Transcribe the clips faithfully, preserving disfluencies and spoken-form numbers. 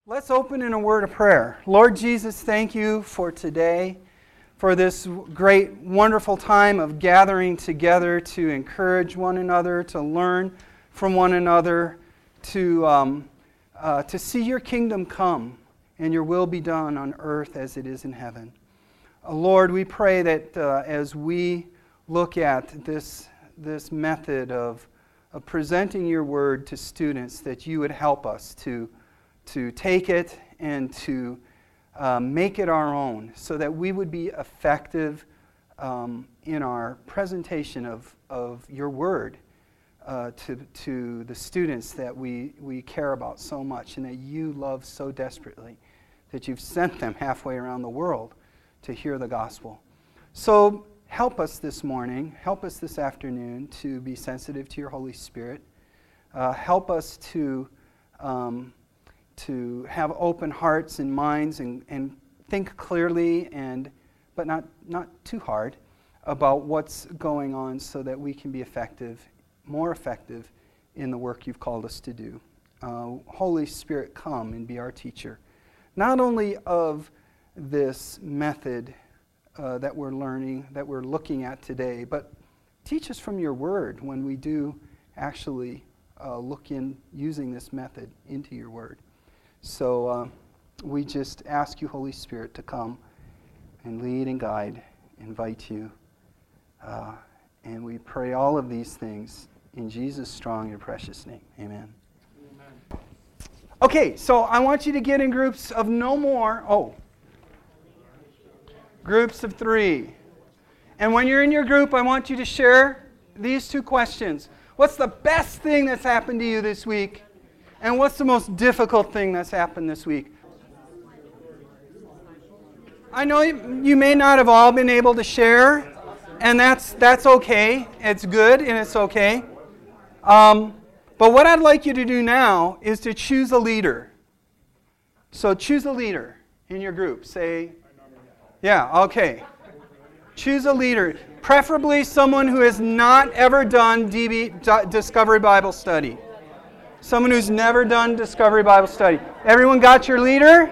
Let's open in a word of prayer. Lord Jesus, thank you for today, for this great, wonderful time of gathering together to encourage one another, to learn from one another, to, um, uh, to see your kingdom come and your will be done on earth as it is in heaven. Uh, Lord, we pray that uh, as we look at this, this method of, of presenting your word to students, that you would help us to to take it and to uh, make it our own so that we would be effective um, in our presentation of, of your word uh, to, to the students that we, we care about so much and that you love so desperately, that you've sent them halfway around the world to hear the gospel. So help us this morning, help us this afternoon to be sensitive to your Holy Spirit. Uh, help us to um, to have open hearts and minds and, and think clearly, and but not, not too hard, about what's going on so that we can be effective, more effective in the work you've called us to do. Uh, Holy Spirit, come and be our teacher, not only of this method uh, that we're learning, that we're looking at today, but teach us from your word when we do actually uh, look in using this method into your word. So uh, we just ask you, Holy Spirit, to come and lead and guide, invite you. Uh, and we pray all of these things in Jesus' strong and precious name. Amen. Amen. Okay, so I want you to get in groups of no more, oh, groups of three. And when you're in your group, I want you to share these two questions. What's the best thing that's happened to you this week? And what's the most difficult thing that's happened this week? I know you, you may not have all been able to share, and that's that's okay. It's good and it's okay. Um, but what I'd like you to do now is to choose a leader. So choose a leader in your group. Say, yeah, okay. Choose a leader, preferably someone who has not ever done D B, Discovery Bible Study. Someone who's never done Discovery Bible Study. Everyone got your leader?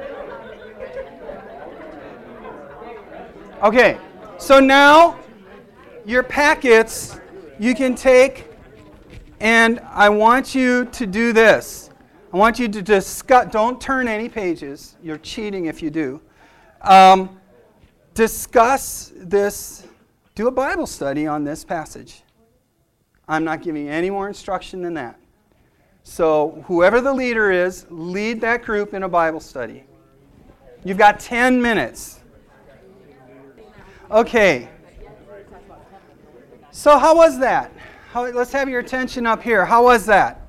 Okay, so now your packets you can take, and I want you to do this. I want you to discuss, don't turn any pages. You're cheating if you do. Um, discuss this, do a Bible study on this passage. I'm not giving you any more instruction than that. So whoever the leader is, lead that group in a Bible study. You've got ten minutes. Okay. So how was that? How, let's have your attention up here. How was that?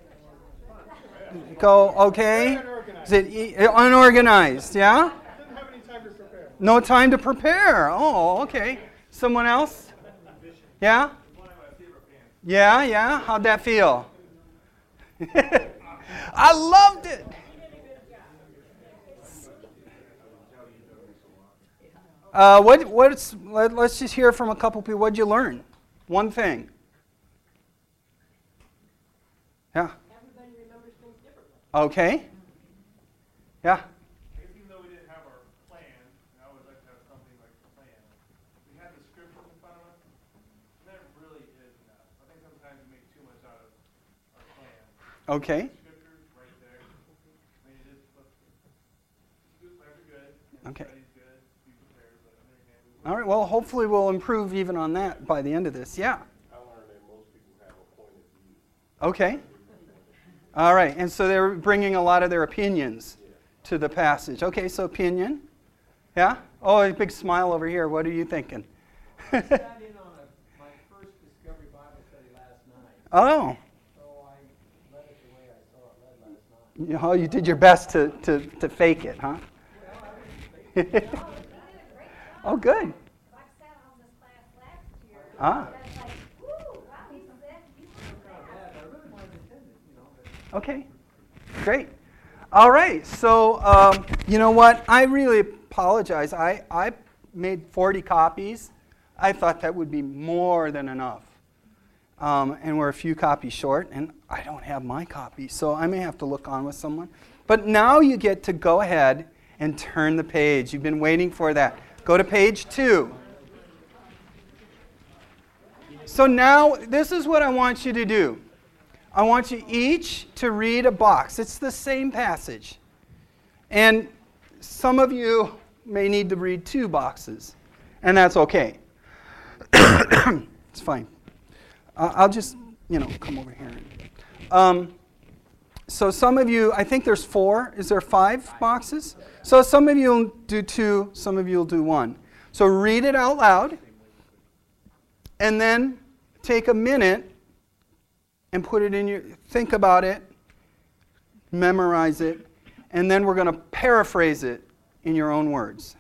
Go, okay? Is it e- unorganized, yeah? Didn't have any time to prepare. No time to prepare. Oh, okay. Someone else? Yeah? Yeah, yeah. How'd that feel? I loved it. Uh, what? What's? Let, let's just hear from a couple people. What'd you learn? One thing. Yeah. Everybody remembers things differently. Okay. Yeah. I guess even though we didn't have our plan, and I always like to have something like a plan, we had the scriptures in front of us. And that really is enough. I think sometimes we make too much out of our plan. Okay. Scriptures right there. I mean, it is good. Plans are good. Okay. Study's good. Be prepared. But on the other hand, we All right. Well, hopefully we'll improve even on that by the end of this. Yeah. I learned that most people have a point of view. Okay. All right. And so they're bringing a lot of their opinions to the passage. Okay. So opinion. Yeah. Oh, a big smile over here. What are you thinking? I sat in on a, my first Discovery Bible study last night, Oh. so I led it the way I saw it led last night. You know, you did your best to, to, to fake it, huh? Oh, good. I sat on this class last year. Ah. And I was like, woo, wow, he said you were fast. I really wanted to attend it, you know, but Okay. Great. All right. So, um, you know what? I really apologize. I, I made forty copies. I thought that would be more than enough. Um, and we're a few copies short, and I don't have my copy, so I may have to look on with someone. But now you get to go ahead and turn the page. You've been waiting for that. Go to page two. So now, this is what I want you to do. I want you each to read a box. It's the same passage. And some of you may need to read two boxes. And that's okay. It's fine. Uh, I'll just, you know, come over here. Um, so some of you, I think there's four. Is there five boxes? So some of you will do two, some of you will do one. So read it out loud. And then take a minute and put it in your, think about it, memorize it, and then we're going to paraphrase it in your own words.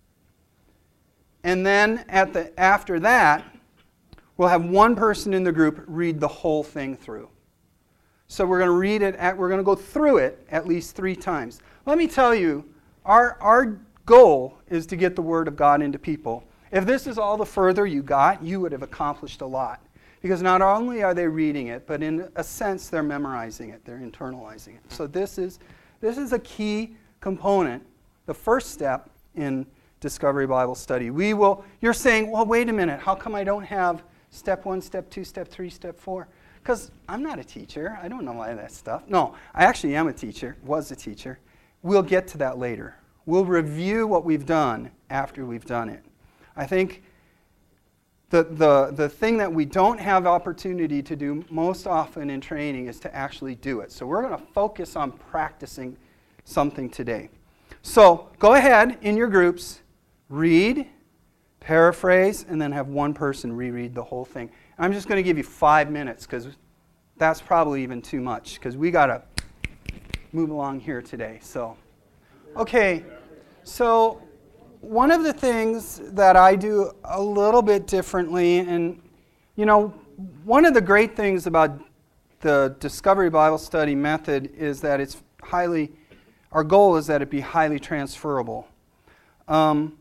And then at the after that, we'll have one person in the group read the whole thing through. So we're going to read it, at, we're going to go through it at least three times. Let me tell you, our, our goal is to get the Word of God into people. If this is all the further you got, you would have accomplished a lot. Because not only are they reading it, but in a sense they're memorizing it, they're internalizing it. So this is, this is a key component, the first step in Discovery Bible Study. We will, you're saying, well, wait a minute, how come I don't have step one, step two, step three, step four? Because I'm not a teacher. I don't know all that stuff. No, I actually am a teacher, was a teacher. We'll get to that later. We'll review what we've done after we've done it. I think the, the, the thing that we don't have opportunity to do most often in training is to actually do it. So we're going to focus on practicing something today. So go ahead in your groups, read, paraphrase, and then have one person reread the whole thing. I'm just going to give you five minutes because that's probably even too much because we got to move along here today. So, okay, so one of the things that I do a little bit differently, and you know, one of the great things about the Discovery Bible Study method is that it's highly, our goal is that it be highly transferable. Um,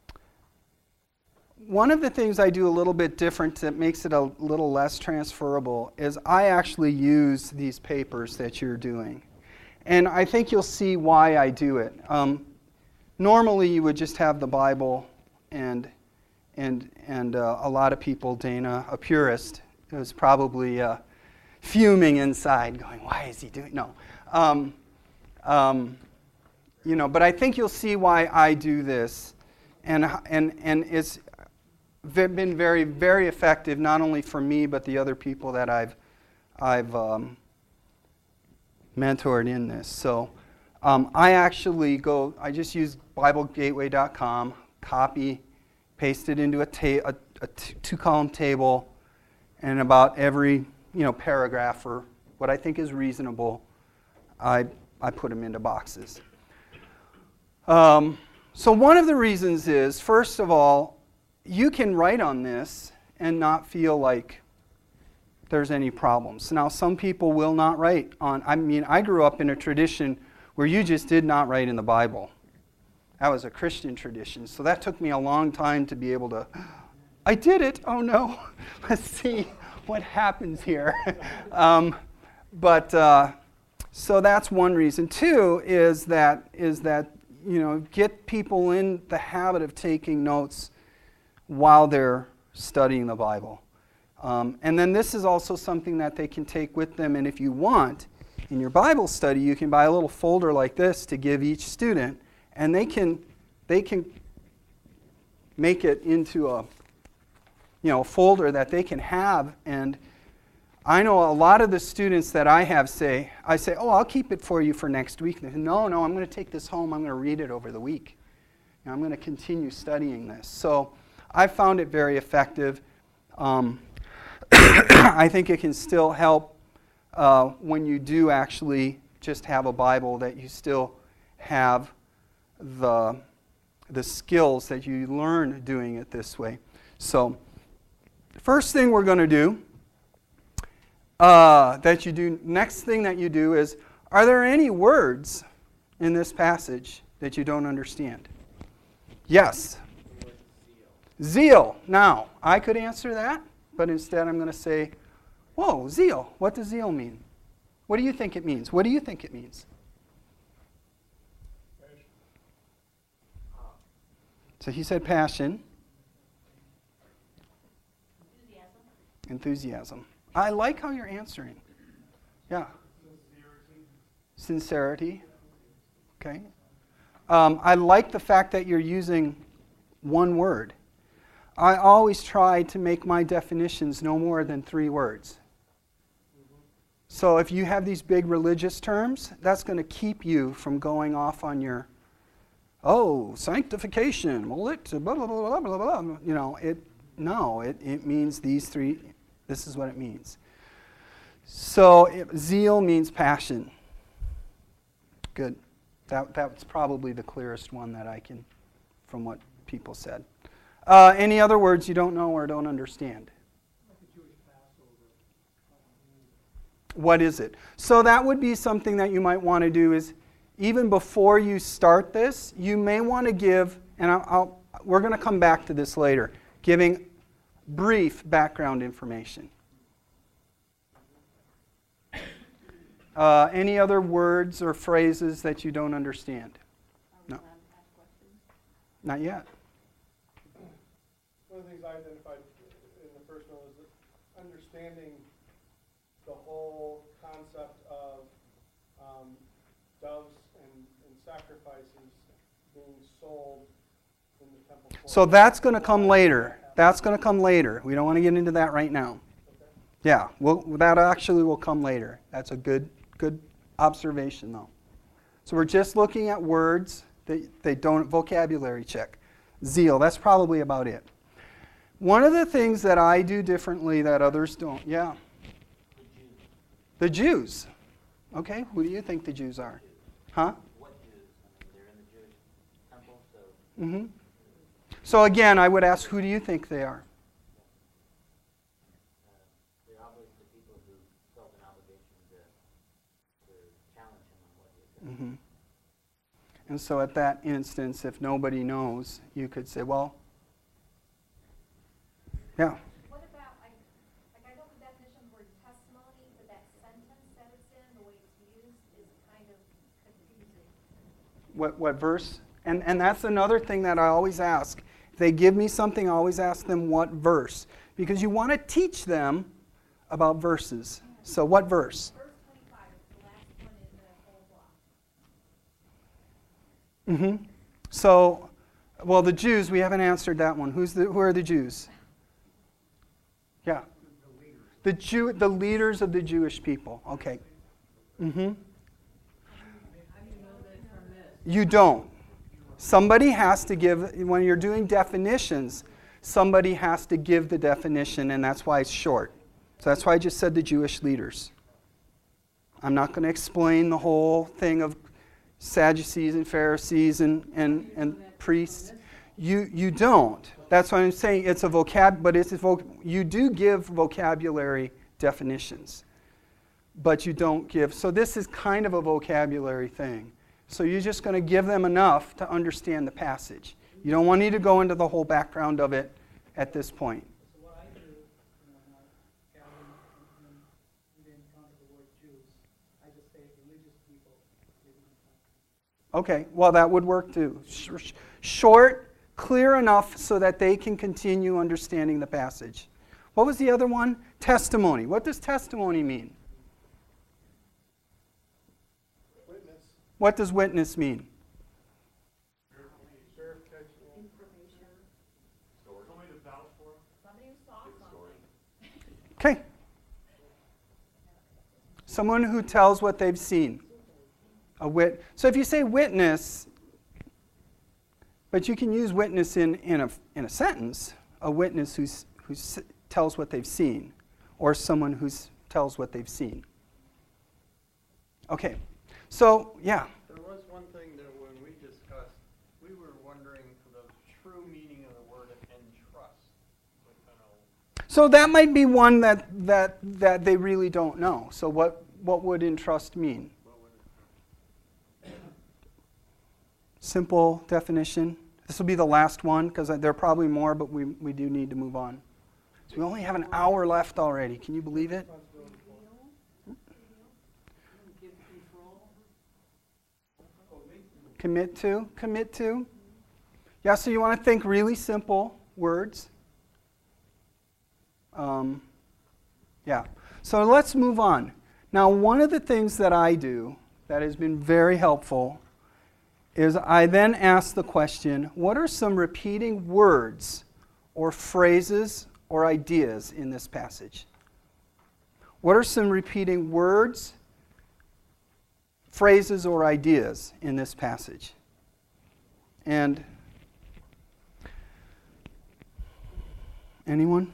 One of the things I do a little bit different that makes it a little less transferable is I actually use these papers that you're doing. And I think you'll see why I do it. Um, normally you would just have the Bible and, and, and uh, a lot of people, Dana, a purist, was probably uh, fuming inside going, why is he doing, no. Um, um, you know, but I think you'll see why I do this. And, and, and it's been very, very effective, not only for me, but the other people that I've, I've um, mentored in this. So um, I actually go, I just use Bible Gateway dot com, copy, paste it into a, ta- a, a t- two-column table, and about every you know paragraph or what I think is reasonable, I, I put them into boxes. Um, so one of the reasons is, first of all, you can write on this and not feel like there's any problems. Now, some people will not write on, I mean, I grew up in a tradition where you just did not write in the Bible. That was a Christian tradition. So that took me a long time to be able to, I did it, oh no, let's see what happens here. um, but, uh, so that's one reason. Two is that, is that, you know, get people in the habit of taking notes while they're studying the Bible. Um, and then this is also something that they can take with them. And if you want, in your Bible study, you can buy a little folder like this to give each student. And they can, they can make it into a, you know, a folder that they can have. And I know a lot of the students that I have say, I say, oh, I'll keep it for you for next week. They say, no, no, I'm going to take this home. I'm going to read it over the week. And I'm going to continue studying this. So I found it very effective. Um, I think it can still help uh, when you do actually just have a Bible, that you still have the, the skills that you learn doing it this way. So first thing we're going to do, uh, that you do, next thing that you do is, are there any words in this passage that you don't understand? Yes. Zeal. Now, I could answer that, but instead I'm going to say, whoa, zeal. What does zeal mean? What do you think it means? What do you think it means? So he said passion. Enthusiasm. Enthusiasm. I like how you're answering. Yeah. Sincerity. Okay. Um, I like the fact that you're using one word. I always try to make my definitions no more than three words. So if you have these big religious terms, that's going to keep you from going off on your, oh, sanctification, well, it, blah, blah, blah, blah, blah, blah. You know, it, no, it, it means these three, this is what it means. So it, zeal means passion. Good. That, that's probably the clearest one that I can, from what people said. Uh, any other words you don't know or don't understand? What is it? So that would be something that you might want to do is, even before you start this, you may want to give, and I'll, I'll, we're going to come back to this later, giving brief background information. Uh, any other words or phrases that you don't understand? No. Not yet. One of the things I identified in the first one was understanding the whole concept of um, doves and, and sacrifices being sold in the temple courts. So that's going to come later. That's going to come later. We don't want to get into that right now. Okay. Yeah, we'll, that actually will come later. That's a good, good observation, though. So we're just looking at words. They, they don't vocabulary check. Zeal, that's probably about it. One of the things that I do differently that others don't, yeah. The Jews. Okay, who do you think the Jews are? Huh? What Jews? I mean, they're in the Jewish temple, so. Mm-hmm. So again, I would ask, who do you think they are? Uh, they're obviously people who felt an obligation to, to challenge him on what he had done. Mm-hmm. And so at that instance, if nobody knows, you could say, well, yeah. What about, like, like I know the definition of the word testimony, but that sentence that it's in, the way it's used, is kind of confusing. What what verse? And and that's another thing that I always ask. If they give me something, I always ask them what verse. Because you want to teach them about verses. So what verse? Verse twenty-five is the last one in the whole block. Mm-hmm. So, well, the Jews, we haven't answered that one. Who's the who are the Jews? Yeah. The Jew the leaders of the Jewish people. Okay. Mm-hmm. You don't. Somebody has to give, when you're doing definitions, somebody has to give the definition, and that's why it's short. So that's why I just said the Jewish leaders. I'm not going to explain the whole thing of Sadducees and Pharisees and, and, and priests. You you don't. That's why I'm saying it's a vocab, but it's a voc- you do give vocabulary definitions, but you don't give. So this is kind of a vocabulary thing. So you're just going to give them enough to understand the passage. You don't want me to go into the whole background of it at this point. So what I do, you know, when I Calvin, when we didn't encounter the word Jews, I just say religious people. Okay, well that would work too. Sh- short, clear enough so that they can continue understanding the passage. What was the other one? Testimony. What does testimony mean? Witness. What does witness mean? Somebody to vouch for. Somebody who saw something. Okay. Someone who tells what they've seen. A wit. So if you say witness, but you can use witness in, in, a, in a sentence, a witness who's, who tells what they've seen, or someone who tells what they've seen. Okay. So, yeah. There was one thing that when we discussed, we were wondering the true meaning of the word entrust. So that might be one that, that, that they really don't know. So what, what would entrust mean? Simple definition. This will be the last one because there are probably more, but we, we do need to move on. So we only have an hour left already. Can you believe it? Commit to? Commit to? Yeah, so you want to think really simple words. Um, yeah. So let's move on. Now, one of the things that I do that has been very helpful is I then ask the question, what are some repeating words or phrases or ideas in this passage? What are some repeating words, phrases, or ideas in this passage? And anyone?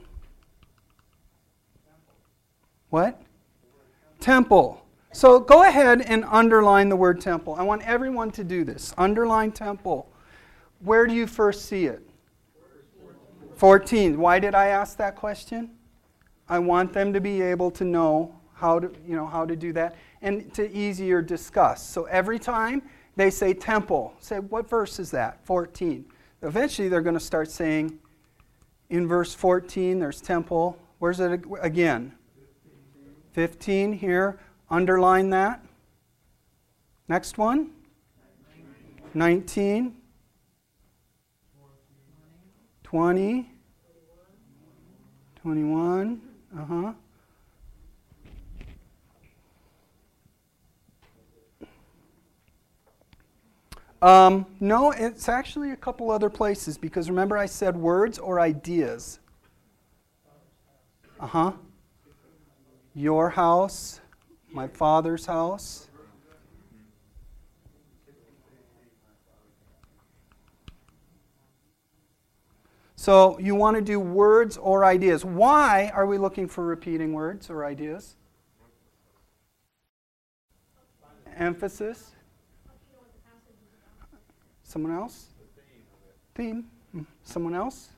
What? Temple. So go ahead and underline the word temple. I want everyone to do this. Underline temple. Where do you first see it? fourteen. Why did I ask that question? I want them to be able to know how to, you know, how to do that and to easier discuss. So every time they say temple, say, what verse is that? fourteen. Eventually they're going to start saying, in verse fourteen, there's temple. Where's it again? fifteen here. Underline that. Next one. nineteen. twenty. twenty-one. Uh-huh. Um, no, it's actually a couple other places because remember I said words or ideas. Uh-huh. Your house, my father's house. So you want to do words or ideas. Why are we looking for repeating words or ideas? Emphasis. Someone else? Theme. Someone else?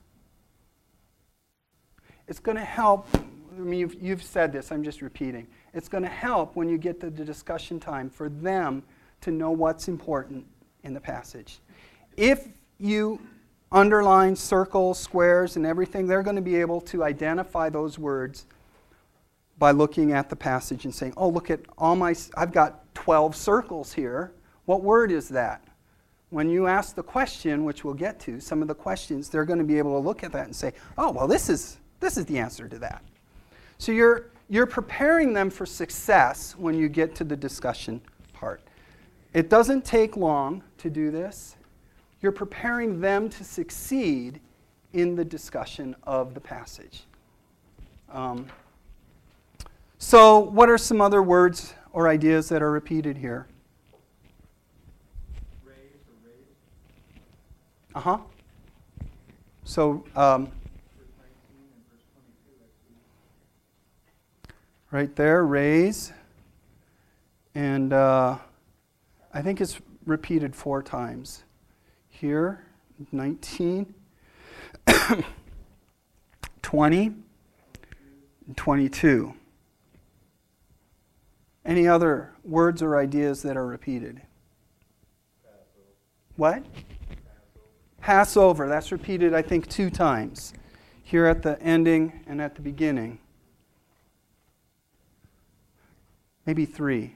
It's going to help. I mean, you've, you've said this. I'm just repeating. It's going to help when you get to the discussion time for them to know what's important in the passage. If you underline circles, squares, and everything, they're going to be able to identify those words by looking at the passage and saying, oh, look at all my, I've got twelve circles here. What word is that? When you ask the question, which we'll get to, some of the questions, they're going to be able to look at that and say, oh, well, this is this is the answer to that. So you're you're preparing them for success when you get to the discussion part. It doesn't take long to do this. You're preparing them to succeed in the discussion of the passage. Um, so what are some other words or ideas that are repeated here? Uh-huh. So, um, right there, raise. And uh, I think it's repeated four times. Here, nineteen, twenty, and twenty-two. Any other words or ideas that are repeated? What? Passover, that's repeated, I think, two times. Here at the ending and at the beginning. Maybe three.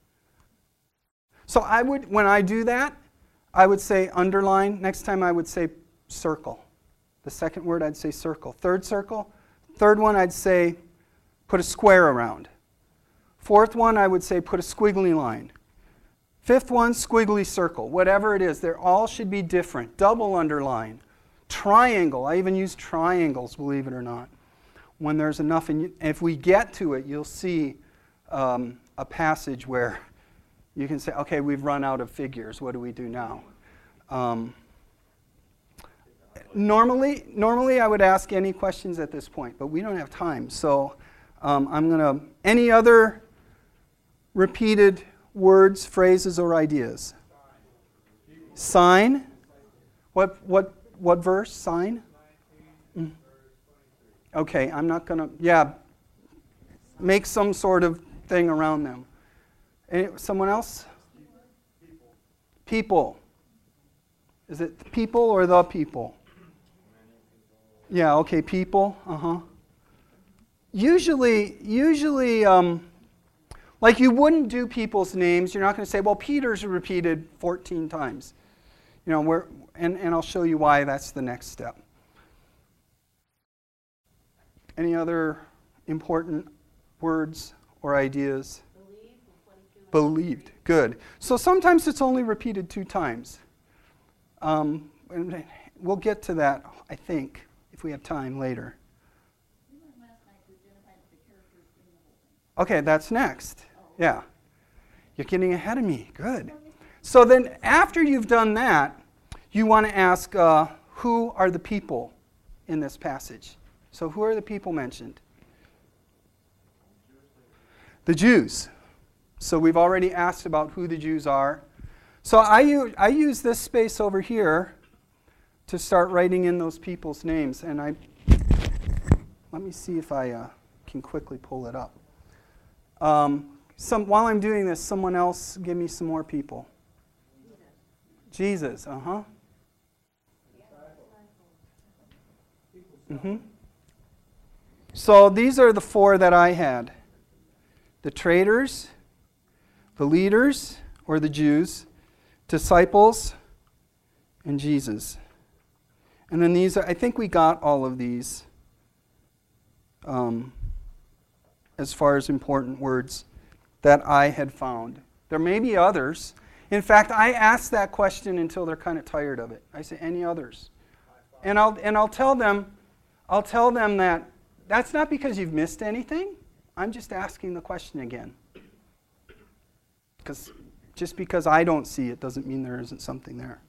So I would, when I do that, I would say underline. Next time I would say circle. The second word I'd say circle. Third circle. Third one I'd say put a square around. Fourth one I would say put a squiggly line. Fifth one, squiggly circle. Whatever it is, they all should be different. Double underline. Triangle. I even use triangles, believe it or not. When there's enough, and if we get to it, you'll see um, a passage where you can say, okay, we've run out of figures. What do we do now? Um, normally, normally I would ask any questions at this point, but we don't have time. So um, I'm going to, any other repeated words, phrases, or ideas? Sign. What what what verse? Sign? Mm. Okay, I'm not going to, yeah, make some sort of thing around them. Any, someone else? People. Is it people or the people? Yeah, okay, people. Uh-huh. Usually, usually, um, like you wouldn't do people's names. You're not going to say, well, Peter's repeated fourteen times. You You know, we're, and, and I'll show you why that's the next step. Any other important words or ideas? Believed. Good. So sometimes it's only repeated two times. Um, and we'll get to that, I think, if we have time later. Okay, that's next. Yeah. You're getting ahead of me. Good. So then after you've done that, you want to ask, uh, who are the people in this passage? So who are the people mentioned? The Jews. So we've already asked about who the Jews are. So I use, I use this space over here to start writing in those people's names. And I let me see if I uh, can quickly pull it up. Um, some, while I'm doing this, someone else give me some more people. Jesus, uh-huh. Mm-hmm. So these are the four that I had. The traders, the leaders, or the Jews, disciples, and Jesus. And then these are, I think we got all of these um, as far as important words that I had found. There may be others. In fact, I ask that question until they're kind of tired of it. I say, any others? And I'll and I'll tell them, I'll tell them that that's not because you've missed anything. I'm just asking the question again. Because just because I don't see it doesn't mean there isn't something there.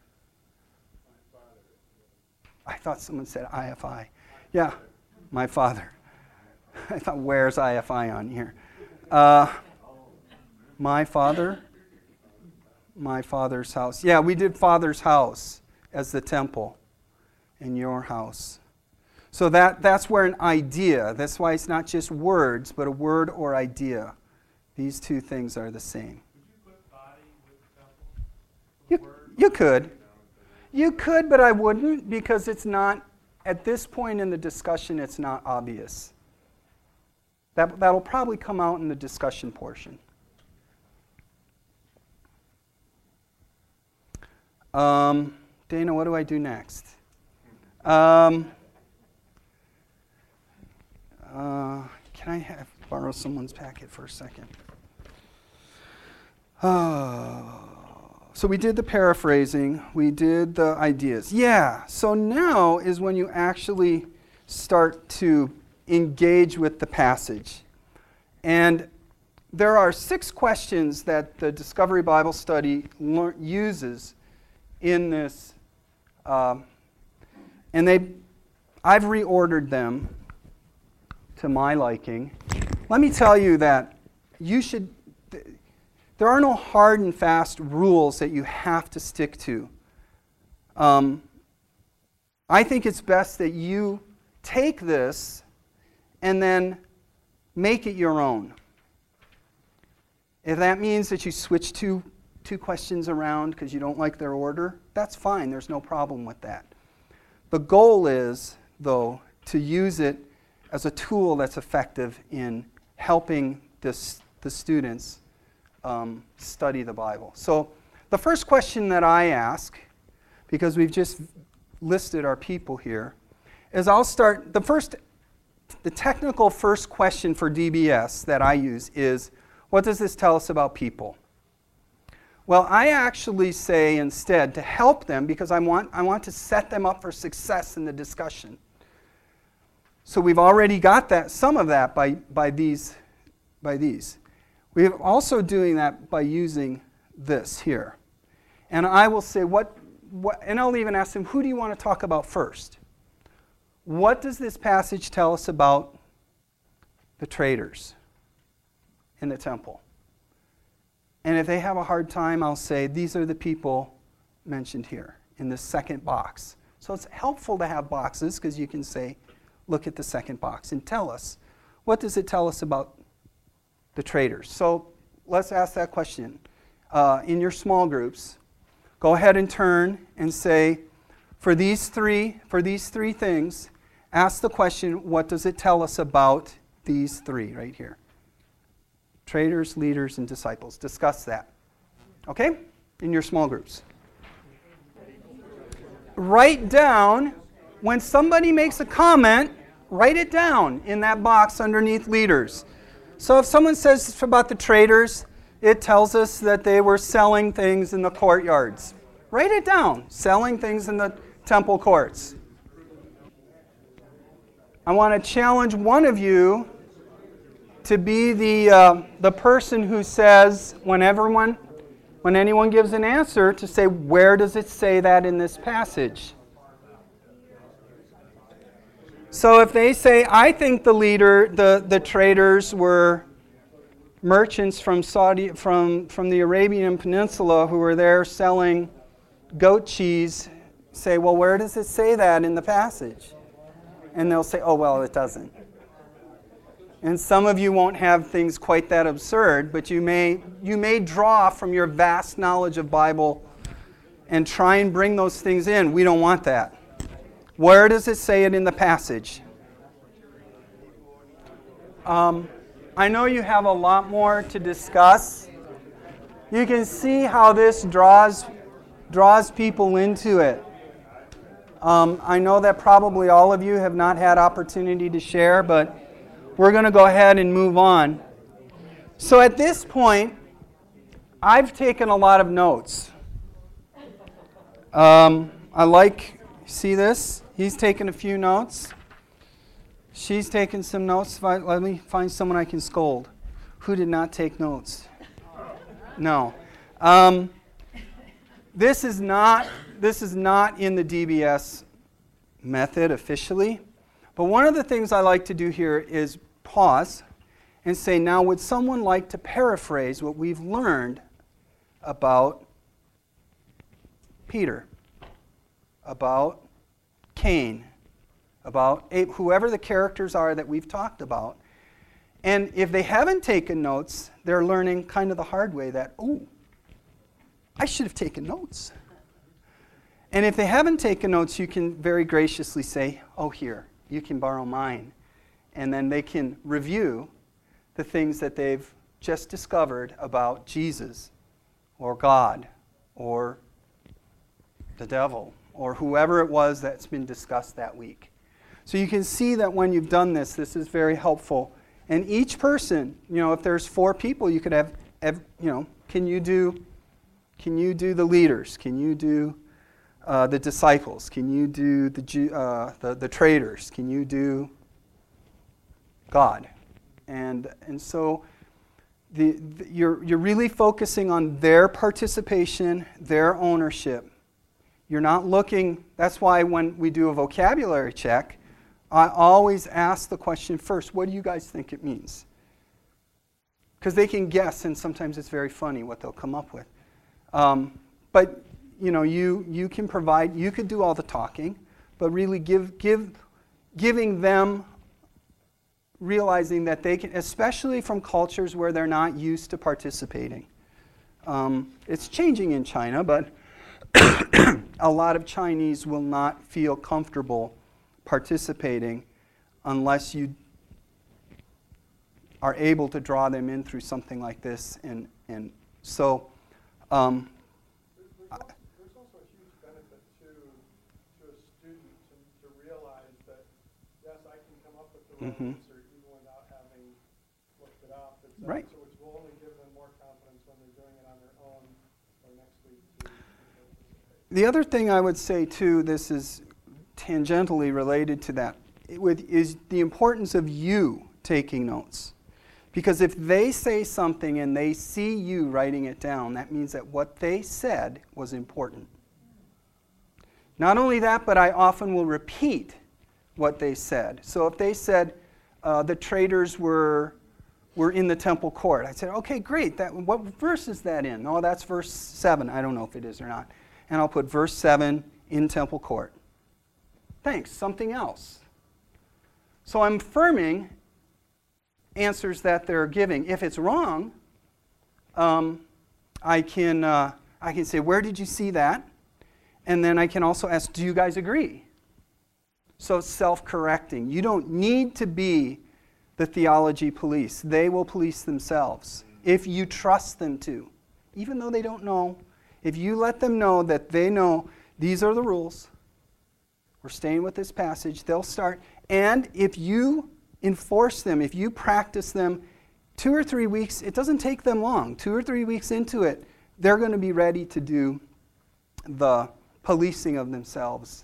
I thought someone said I F I. Yeah, my father. I thought, where's I F I on here? Uh, my father, my father's house. Yeah, we did father's house as the temple in your house. So that, that's where an idea, that's why it's not just words, but a word or idea. These two things are the same. Would you put body with temple? You, you could. You could, but I wouldn't, because it's not, at this point in the discussion, it's not obvious. That, that'll probably come out in the discussion portion. Um, Dana, what do I do next? Um, uh, can I have, borrow someone's packet for a second? Oh. So we did the paraphrasing, we did the ideas. Yeah, so now is when you actually start to engage with the passage. And there are six questions that the Discovery Bible Study lear- uses in this. Uh, and they, I've reordered them to my liking. Let me tell you that you should... Th- There are no hard and fast rules that you have to stick to. Um, I think it's best that you take this and then make it your own. If that means that you switch two, two questions around because you don't like their order, that's fine. There's no problem with that. The goal is, though, to use it as a tool that's effective in helping this, the students Um, study the Bible. So the first question that I ask, because we've just listed our people here, is I'll start, the first, the technical first question for D B S that I use is, what does this tell us about people? Well, I actually say instead, to help them, because I want, I want to set them up for success in the discussion. So we've already got that, some of that by, by these, by these. We're also doing that by using this here. And I will say, what, what, and I'll even ask them, who do you want to talk about first? What does this passage tell us about the traders in the temple? And if they have a hard time, I'll say, these are the people mentioned here in the second box. So it's helpful to have boxes because you can say, look at the second box and tell us, what does it tell us about the traders? So let's ask that question. Uh, in your small groups, go ahead and turn and say, for these three, for these three things, ask the question, what does it tell us about these three right here? Traders, leaders, and disciples. Discuss that. Okay? In your small groups. write down, when somebody makes a comment, write it down in that box underneath leaders. So if someone says about the traders, it tells us that they were selling things in the courtyards. Write it down, selling things in the temple courts. I want to challenge one of you to be the uh, the person who says, when everyone, when anyone gives an answer, to say, where does it say that in this passage? So if they say, I think the leader, the, the traders were merchants from Saudi, from, from the Arabian Peninsula who were there selling goat cheese, say, well, where does it say that in the passage? And they'll say, oh, well, it doesn't. And some of you won't have things quite that absurd, but you may you may draw from your vast knowledge of Bible and try and bring those things in. We don't want that. Where does it say it in the passage? Um, I know you have a lot more to discuss. You can see how this draws draws people into it. Um, I know that probably all of you have not had opportunity to share, but we're going to go ahead and move on. So at this point, I've taken a lot of notes. Um, I like, see this? He's taken a few notes. She's taken some notes. Let me find someone I can scold. Who did not take notes? No. Um, this is not this is not in the D B S method officially. But one of the things I like to do here is pause and say, now would someone like to paraphrase what we've learned about Peter, about Cain, about Abe, whoever the characters are that we've talked about. And if they haven't taken notes, they're learning kind of the hard way that, oh, I should have taken notes. And if they haven't taken notes, you can very graciously say, oh, here, you can borrow mine. And then they can review the things that they've just discovered about Jesus or God or the devil or whoever it was that's been discussed that week. So you can see that when you've done this, this is very helpful. And each person, you know, if there's four people, you could have, have you know, can you do, can you do the leaders? Can you do uh, the disciples? Can you do the, uh, the the traders? Can you do God? And and so the, the you're you're really focusing on their participation, their ownership. You're not looking, that's why when we do a vocabulary check, I always ask the question first, what do you guys think it means? Because they can guess, and sometimes it's very funny what they'll come up with. Um, but, you know, you you can provide, you could do all the talking, but really give give giving them, realizing that they can, especially from cultures where they're not used to participating. Um, it's changing in China, but a lot of Chinese will not feel comfortable participating unless you are able to draw them in through something like this. And, and so... Um, there's, also, there's also a huge benefit to, to a student to, to realize that, yes, I can come up with the right mm-hmm. answer even without having looked it up. It's, uh, right. So which will only give them more confidence when they're doing it on their own or next week to, to participate. The other thing I would say, too, this is tangentially related to that, with, is the importance of you taking notes. Because if they say something and they see you writing it down, that means that what they said was important. Not only that, but I often will repeat what they said. So if they said uh, the traders were were in the temple court, I said, okay, great. That, what verse is that in? Oh, that's verse seven. I don't know if it is or not. And I'll put verse seven in temple court. Thanks, something else. So I'm affirming answers that they're giving. If it's wrong, um, I can uh, I can say, where did you see that? And then I can also ask, do you guys agree? So it's self-correcting. You don't need to be the theology police. They will police themselves if you trust them to. Even though they don't know, if you let them know that they know these are the rules, we're staying with this passage, they'll start. And if you enforce them, if you practice them two or three weeks, it doesn't take them long. Two or three weeks into it, they're going to be ready to do the policing of themselves.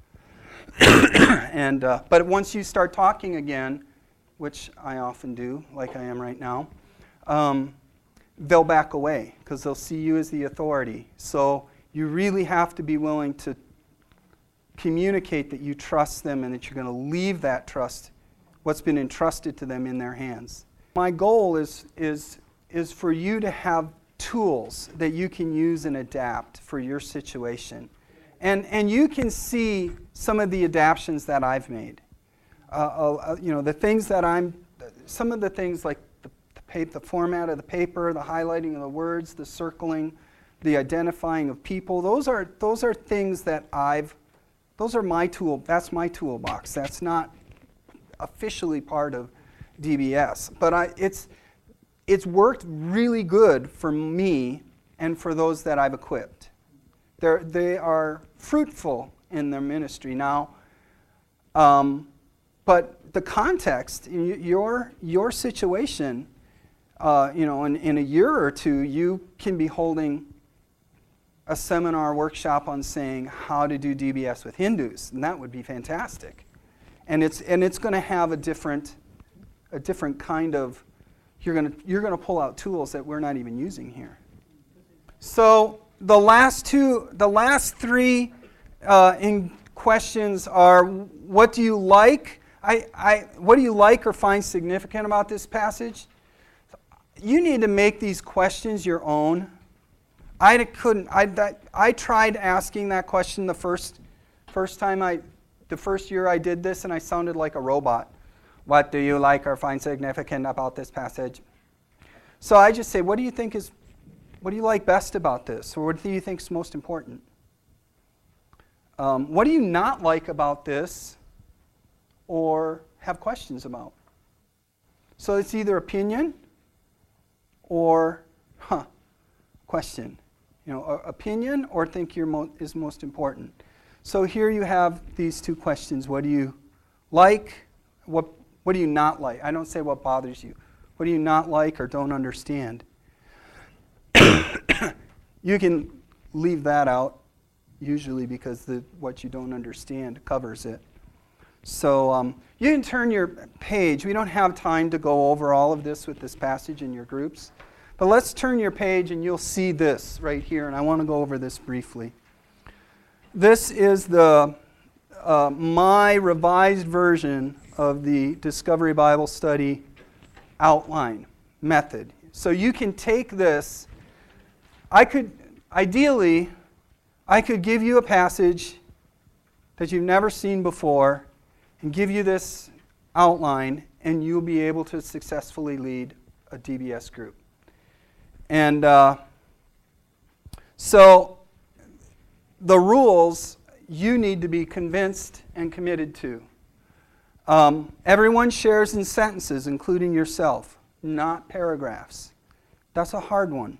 and uh, But once you start talking again, which I often do, like I am right now, um, they'll back away because they'll see you as the authority. So you really have to be willing to communicate that you trust them and that you're going to leave that trust, what's been entrusted to them, in their hands. My goal is, is, is for you to have tools that you can use and adapt for your situation. And, and you can see some of the adaptations that I've made. Uh, uh, you know, the things that I'm, some of the things like the, the, paper, the format of the paper, the highlighting of the words, the circling, the identifying of people, those are, those are things that I've Those are my tool, that's my toolbox. That's not officially part of D B S. But I, it's, it's worked really good for me and for those that I've equipped. They're, they are fruitful in their ministry now. Um, but the context, your, your situation, uh, you know, in, in a year or two, you can be holding a seminar workshop on saying how to do D B S with Hindus, and that would be fantastic. And it's and it's going to have a different a different kind of you're going to you're going to pull out tools that we're not even using here. So the last two, the last three uh, in questions are: what do you like? I, I what do you like or find significant about this passage? You need to make these questions your own. I couldn't. I, that, I tried asking that question the first, first time I, the first year I did this, and I sounded like a robot. What do you like or find significant about this passage? So I just say, what do you think is, what do you like best about this, or what do you think is most important? Um, what do you not like about this, or have questions about? So it's either opinion, or, huh, question. You know, opinion or think your mo- is most important. So here you have these two questions. What do you like? What what do you not like? I don't say what bothers you. What do you not like or don't understand? You can leave that out usually because the what you don't understand covers it. So um, you can turn your page. We don't have time to go over all of this with this passage in your groups. But let's turn your page and you'll see this right here, and I want to go over this briefly. This is the uh, my revised version of the Discovery Bible Study outline method. So you can take this. I could, ideally, I could give you a passage that you've never seen before and give you this outline, and you'll be able to successfully lead a D B S group. And uh, so the rules you need to be convinced and committed to. Um, everyone shares in sentences, including yourself, not paragraphs. That's a hard one.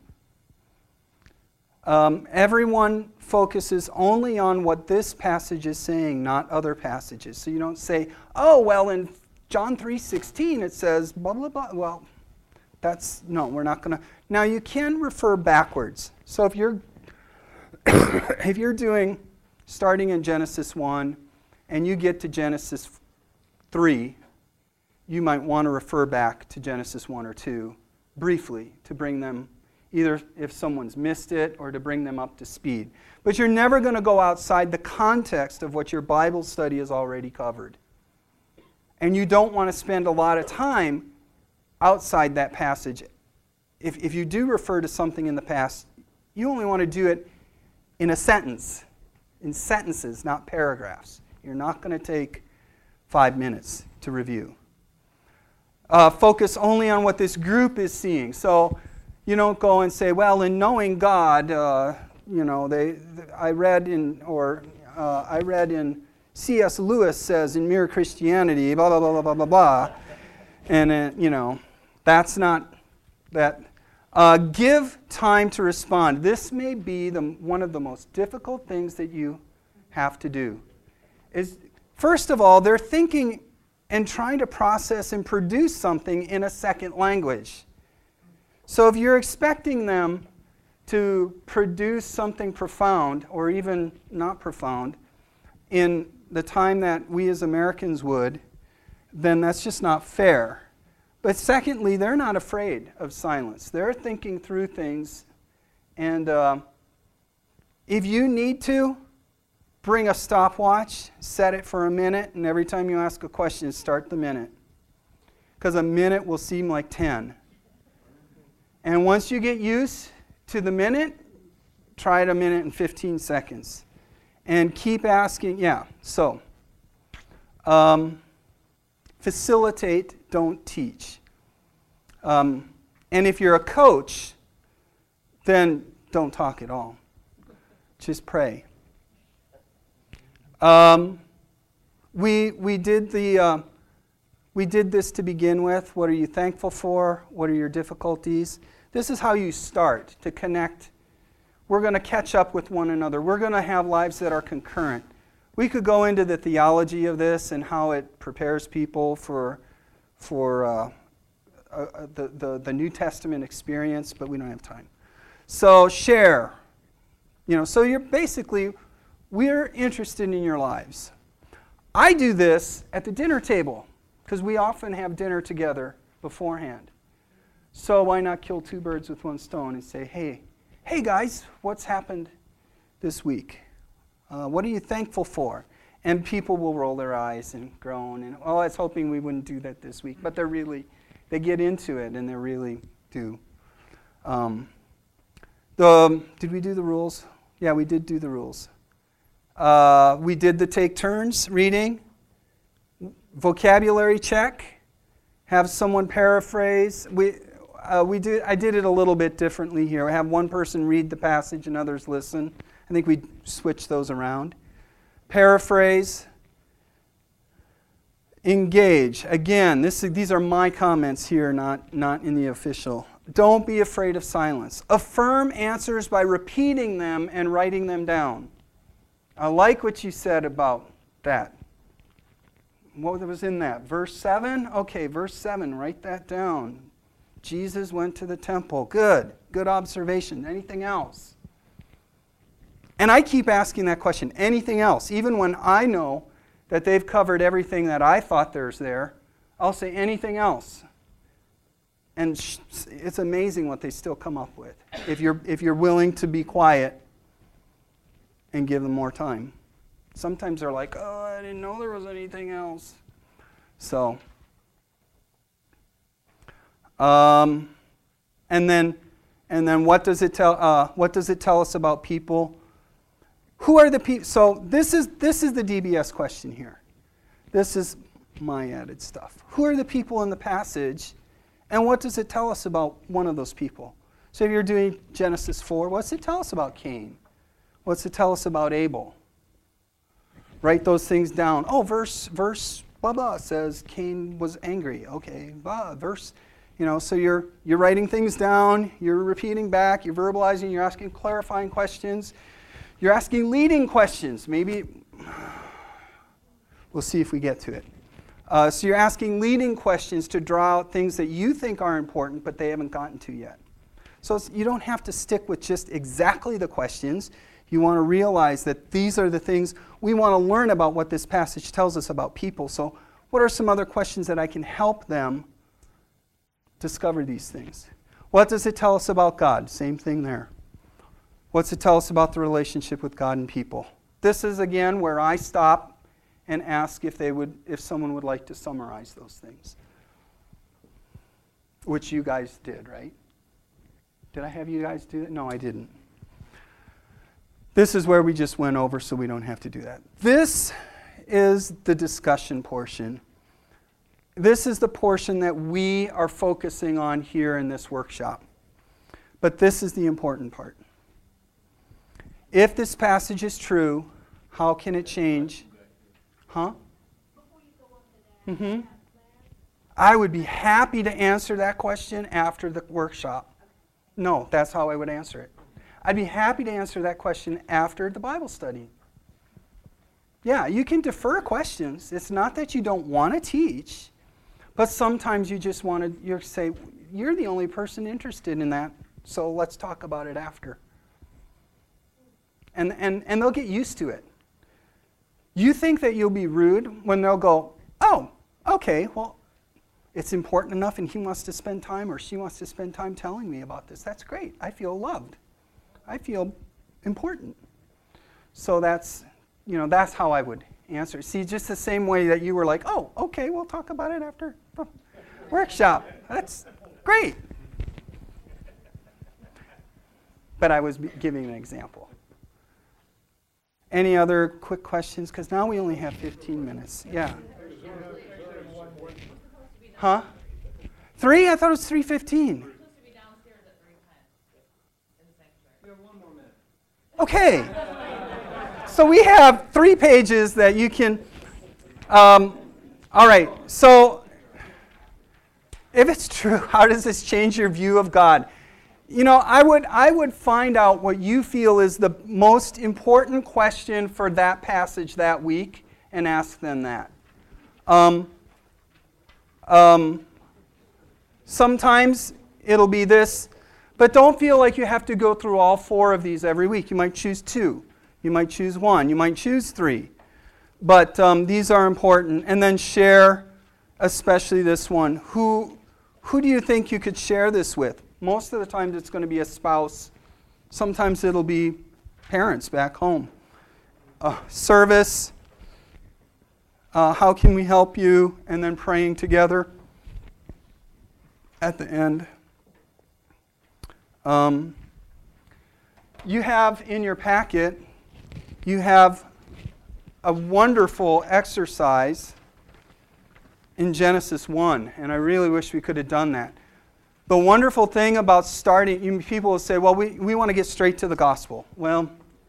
Um, everyone focuses only on what this passage is saying, not other passages. So you don't say, oh, well, in John three sixteen it says blah, blah, blah. Well, that's, no, we're not going to. Now, you can refer backwards. So if you're if you're doing, starting in Genesis one, and you get to Genesis three, you might want to refer back to Genesis one or two briefly to bring them, either if someone's missed it or to bring them up to speed. But you're never going to go outside the context of what your Bible study has already covered. And you don't want to spend a lot of time outside that passage. If, if you do refer to something in the past, you only want to do it in a sentence, in sentences, not paragraphs. You're not going to take five minutes to review. Uh, focus only on what this group is seeing. So you don't go and say, well, in knowing God, uh, you know, they, they, I read in, or uh, I read in C S Lewis says in Mere Christianity, blah, blah, blah, blah, blah, blah, blah. And, uh, you know, that's not that. Uh, give time to respond. This may be the, one of the most difficult things that you have to do. is, first of all, they're thinking and trying to process and produce something in a second language. So if you're expecting them to produce something profound, or even not profound, in the time that we as Americans would, then that's just not fair. But secondly, they're not afraid of silence. They're thinking through things. And uh, if you need to, bring a stopwatch, set it for a minute, and every time you ask a question, start the minute. Because a minute will seem like ten. And once you get used to the minute, try it a minute and fifteen seconds. And keep asking, yeah, so, um, facilitate, don't teach. Um, and if you're a coach, then don't talk at all. Just pray. Um, we we did the uh, we did this to begin with. What are you thankful for? What are your difficulties? This is how you start to connect. We're going to catch up with one another. We're going to have lives that are concurrent. We could go into the theology of this and how it prepares people for for uh, uh, the, the the New Testament experience, but we don't have time. So share. You know, so you're basically, we're interested in your lives. I do this at the dinner table because we often have dinner together beforehand. So why not kill two birds with one stone and say, hey, hey guys, what's happened this week? Uh, what are you thankful for? And people will roll their eyes and groan and, oh, I was hoping we wouldn't do that this week. But they're really, they get into it and they really do. Um, the, did we do the rules? Yeah, we did do the rules. Uh, we did the take turns reading, vocabulary check, have someone paraphrase. We uh, we did. I did it a little bit differently here. I have one person read the passage and others listen. I think we switched those around. Paraphrase. Engage. Again, this these are my comments here, not not in the official. Don't be afraid of silence. Affirm answers by repeating them and writing them down. I like what you said about that. What was in that? Verse seven? Okay, verse seven, write that down. Jesus went to the temple. Good. Good observation. Anything else? And I keep asking that question. Anything else? Even when I know that they've covered everything that I thought there's there, I'll say anything else. And it's amazing what they still come up with if you're if you're willing to be quiet and give them more time. Sometimes they're like, oh, I didn't know there was anything else. So, um, and then and then what does it tell? Uh, what does it tell us about people? Who are the people? So this is this is the D B S question here. This is my added stuff. Who are the people in the passage? And what does it tell us about one of those people? So if you're doing Genesis four, what's it tell us about Cain? What's it tell us about Abel? Write those things down. Oh, verse, verse, blah, blah, says Cain was angry. Okay, blah, verse, you know, so you're you're writing things down, you're repeating back, you're verbalizing, you're asking clarifying questions, you're asking leading questions. Maybe, we'll see if we get to it. Uh, so you're asking leading questions to draw out things that you think are important, but they haven't gotten to yet. So you don't have to stick with just exactly the questions. You want to realize that these are the things we want to learn about what this passage tells us about people. So what are some other questions that I can help them discover these things? What does it tell us about God? Same thing there. What's it tell us about the relationship with God and people? This is, again, where I stop and ask if they would, if someone would like to summarize those things. Which you guys did, right? Did I have you guys do that? No, I didn't. This is where we just went over, so we don't have to do that. This is the discussion portion. This is the portion that we are focusing on here in this workshop. But this is the important part. If this passage is true, how can it change? Huh? Mm-hmm. I would be happy to answer that question after the workshop. No, that's how I would answer it. I'd be happy to answer that question after the Bible study. Yeah, you can defer questions. It's not that you don't want to teach, but sometimes you just want to you say, you're the only person interested in that, so let's talk about it after. And, and, and they'll get used to it. You think that you'll be rude when they'll go, oh, okay, well, it's important enough and he wants to spend time or she wants to spend time telling me about this. That's great. I feel loved. I feel important. So that's, you know, that's how I would answer. See, just the same way that you were like, oh, okay, we'll talk about it after the workshop. That's great. But I was giving an example. Any other quick questions? Because now we only have fifteen minutes. Yeah. Huh? Three? I thought it was three fifteen. Okay. So we have three pages that you can. Um, all right. So if it's true, how does this change your view of God? You know, I would I would find out what you feel is the most important question for that passage that week and ask them that. Um, um, sometimes it'll be this, but don't feel like you have to go through all four of these every week. You might choose two. You might choose one. You might choose three. But um, these are important. And then share, especially this one. Who, who do you think you could share this with? Most of the time it's going to be a spouse. Sometimes it'll be parents back home. Uh, service. Uh, how can we help you? And then praying together at the end. Um, you have in your packet, you have a wonderful exercise in Genesis one, and I really wish we could have done that. The wonderful thing about starting, you, people will say, well, we, we want to get straight to the gospel. Well,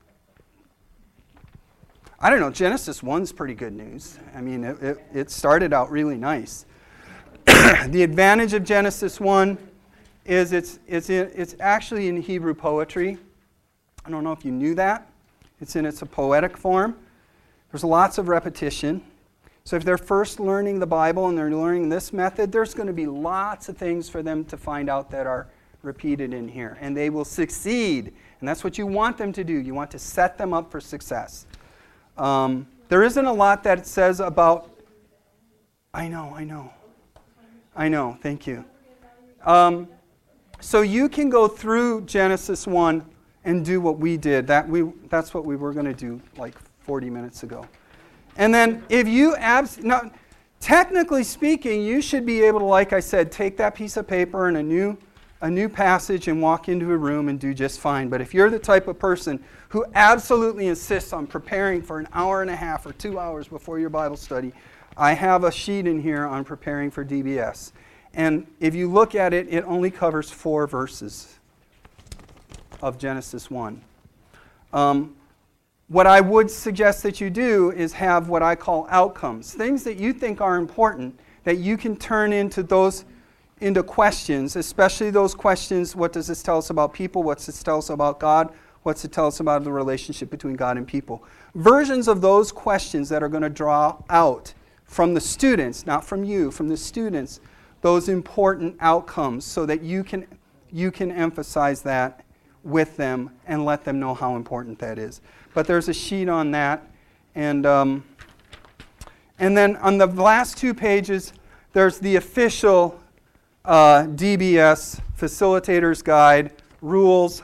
I don't know, Genesis one's pretty good news. I mean, it, it, it started out really nice. The advantage of Genesis one is it's, it's, in, it's actually in Hebrew poetry. I don't know if you knew that. It's in its a poetic form. There's lots of repetition. So if they're first learning the Bible and they're learning this method, there's going to be lots of things for them to find out that are repeated in here. And they will succeed. And that's what you want them to do. You want to set them up for success. Um, there isn't a lot that it says about... I know, I know. I know, thank you. Um, so you can go through Genesis one and do what we did. That we That's what we were going to do like forty minutes ago. And then if you, abs- now, technically speaking, you should be able to, like I said, take that piece of paper and a new, a new passage and walk into a room and do just fine. But if you're the type of person who absolutely insists on preparing for an hour and a half or two hours before your Bible study, I have a sheet in here on preparing for D B S. And if you look at it, it only covers four verses of Genesis one. Um, What I would suggest that you do is have what I call outcomes, things that you think are important that you can turn into those into questions, especially those questions, what does this tell us about people? What's this tell us about God? What's it tell us about the relationship between God and people? Versions of those questions that are going to draw out from the students, not from you, from the students, those important outcomes so that you can you can emphasize that with them and let them know how important that is. But there's a sheet on that. And, um, and then on the last two pages, there's the official uh, D B S Facilitator's Guide, rules,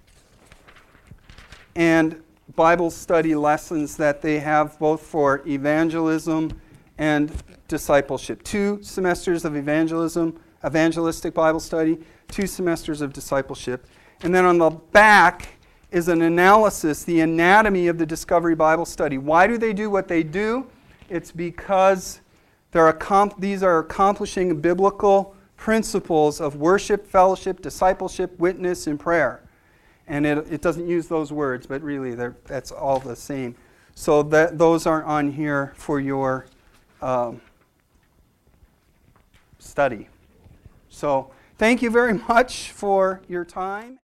and Bible study lessons that they have both for evangelism and discipleship. Two semesters of evangelism, evangelistic Bible study, two semesters of discipleship. And then on the back is an analysis, the anatomy of the Discovery Bible Study. Why do they do what they do? It's because they're accom- these are accomplishing biblical principles of worship, fellowship, discipleship, witness, and prayer. And it, it doesn't use those words, but really that's all the same. So that those are on here for your um, study. So thank you very much for your time.